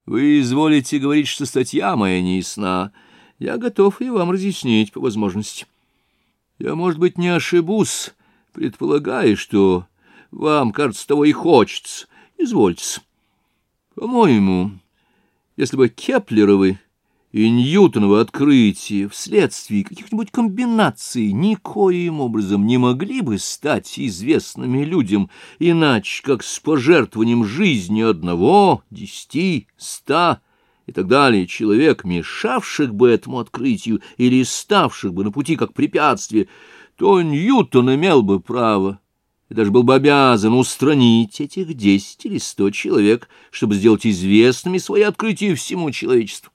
Вы изволите говорить, что статья моя не ясна. Я готов и вам разъяснить по возможности. Я, может быть, не ошибусь, предполагая, что вам, кажется, того и хочется. Извольте. По-моему, если бы Кеплеровы и Ньютоновы открытия вследствие каких-нибудь комбинаций никоим образом не могли бы стать известными людям, иначе как с пожертвованием жизни одного, 10, 100 и так далее человек, мешавших бы этому открытию или ставших бы на пути как препятствие, то Ньютон имел бы право и даже был бы обязан устранить этих 10 или 100 человек, чтобы сделать известными свои открытия всему человечеству.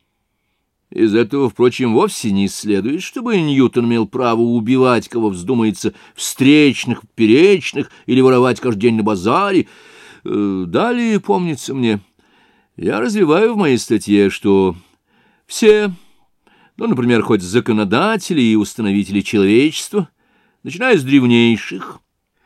Из этого, впрочем, вовсе не следует, чтобы Ньютон имел право убивать, кого вздумается, встречных, поперечных, или воровать каждый день на базаре. Далее, помнится мне, я развиваю в моей статье, что все, ну, например, хоть законодатели и установители человечества, начиная с древнейших,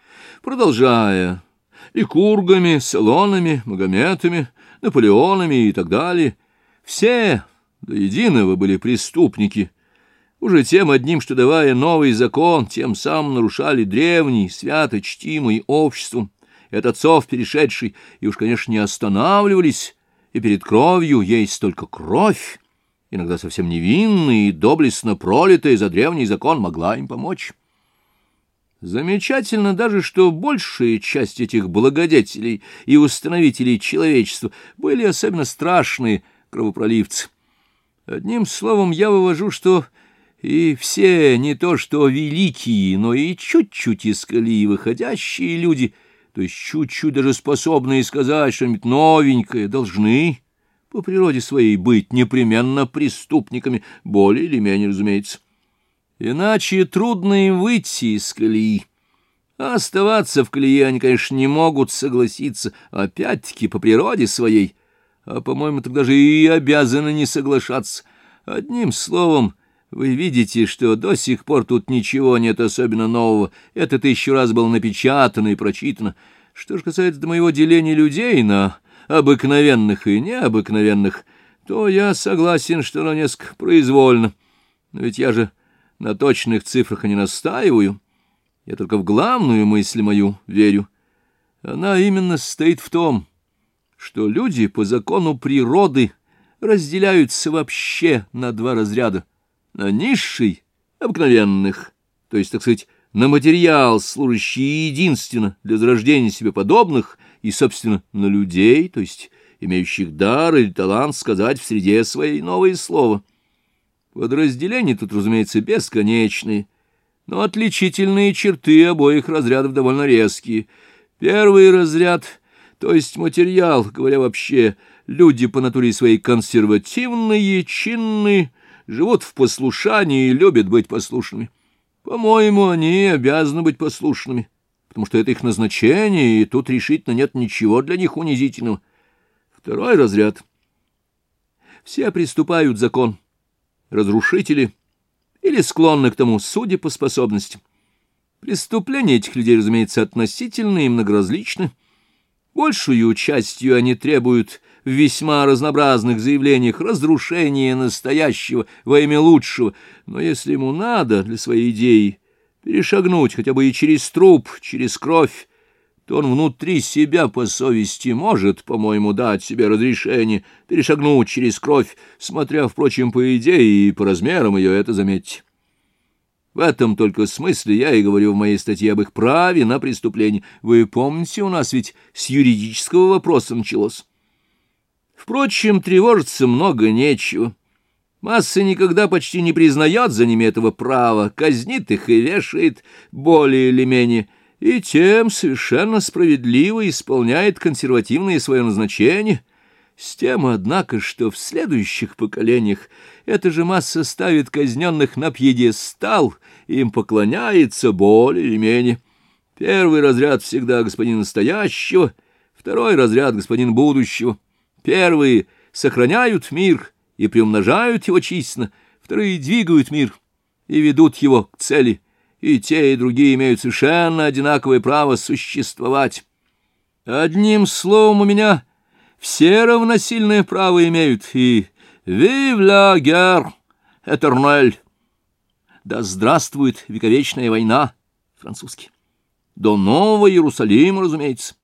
продолжая ликургами, Солонами, Магометами, Наполеонами и так далее, все до единого были преступники, уже тем одним, что, давая новый закон, тем самым нарушали древний, свято чтимый обществом, и от отцов перешедший, и уж, конечно, не останавливались, и перед кровью есть только кровь, иногда совсем невинная и доблестно пролитая за древний закон, могла им помочь. Замечательно даже, что большая часть этих благодетелей и установителей человечества были особенно страшные кровопроливцы. Одним словом, я вывожу, что и все не то что великие, но и чуть-чуть из колеи выходящие люди, то есть чуть-чуть даже способные сказать что-нибудь новенькое, должны по природе своей быть непременно преступниками, более или менее, разумеется. Иначе трудно им выйти из колеи. А оставаться в колее они, конечно, не могут согласиться, опять-таки по природе своей, а, по-моему, тогда же и обязаны не соглашаться. Одним словом, вы видите, что до сих пор тут ничего нет особенно нового. Это 1000 раз было напечатано и прочитано. Что же касается до моего деления людей на обыкновенных и необыкновенных, то я согласен, что оно несколько произвольно. Но ведь я же на точных цифрах и не настаиваю. Я только в главную мысль мою верю. Она именно состоит в том, что люди по закону природы разделяются вообще на 2 разряда: на низший, обыкновенных, то есть, так сказать, на материал, служащий единственно для зарождения себе подобных, и, собственно, на людей, то есть имеющих дар или талант сказать в среде своей новое слово. Подразделения тут, разумеется, бесконечные, но отличительные черты обоих разрядов довольно резкие. Первый разряд, то есть материал, говоря вообще, люди по натуре своей консервативные, чинные, живут в послушании и любят быть послушными. По-моему, они обязаны быть послушными, потому что это их назначение, и тут решительно нет ничего для них унизительного. Второй разряд. Все приступают закон, разрушители или склонны к тому, судя по способностям. Преступления этих людей, разумеется, относительны и многоразличны. Большую частью они требуют в весьма разнообразных заявлениях разрушения настоящего во имя лучшего, но если ему надо для своей идеи перешагнуть хотя бы и через труп, через кровь, то он внутри себя по совести может, по-моему, дать себе разрешение перешагнуть через кровь, смотря, впрочем, по идее и по размерам ее, это заметьте. В этом только смысле я и говорю в моей статье об их праве на преступление. Вы помните, у нас ведь с юридического вопроса началось. Впрочем, тревожиться много нечего. Масса никогда почти не признает за ними этого права, казнит их и вешает более или менее, и тем совершенно справедливо исполняет консервативное свое назначение, с тем, однако, что в следующих поколениях эта же масса ставит казненных на пьедестал, им поклоняется более или менее. Первый разряд всегда господин настоящего, второй разряд господин будущего. Первые сохраняют мир и приумножают его численно, вторые двигают мир и ведут его к цели, и те, и другие имеют совершенно одинаковое право существовать. Одним словом, у меня все равносильное право имеют, и «Vive la guerre éternelle!» «Да здравствует вековечная война!» французский. До Нового Иерусалима, разумеется.